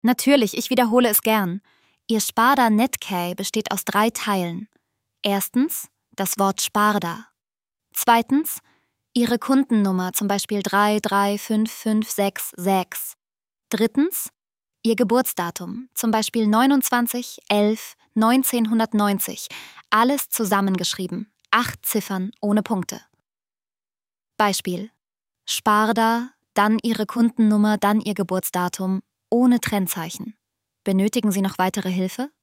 Natürlich, ich wiederhole es gern. Ihr Sparda Netcay besteht aus 3 Teilen. Erstens das Wort Sparda. Zweitens Ihre Kundennummer, zum Beispiel 3355566. Drittens Ihr Geburtsdatum, zum Beispiel 29.11.1990. Alles zusammengeschrieben. 8 Ziffern ohne Punkte. Beispiel: Sparda, dann Ihre Kundennummer, dann Ihr Geburtsdatum, ohne Trennzeichen. Benötigen Sie noch weitere Hilfe?